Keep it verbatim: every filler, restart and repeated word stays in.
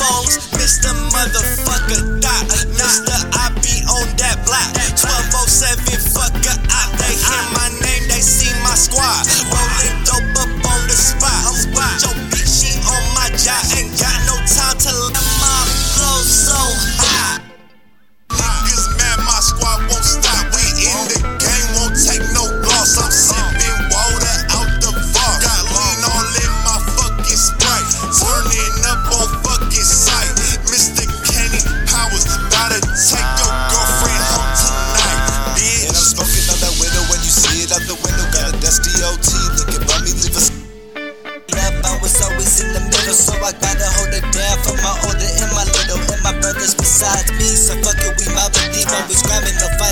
phones, Mister Motherfucker Dot. Mister I be on that block. twelve oh seven, fuck a op. They hear my name, they see my squad. Rolling dope up on the spot. I'm with your bitch, she on my job. Ain't got no time to let my flow so high. Niggas mad, my squad won't stop. We in the game, won't take no loss. I'm sipping water out the vault. Got lean all in my fucking Sprite. Turning up on fucking sight. Mister Kenny Powers, gotta take your girlfriend home tonight, bitch. And I'm smoking out that window when you see it out the window. Got a dusty O T looking by me, leave us. I was always in the middle, so I gotta hold it down for my older and my little and my brothers besides me. So fuck it, we mob deep, always grabbing the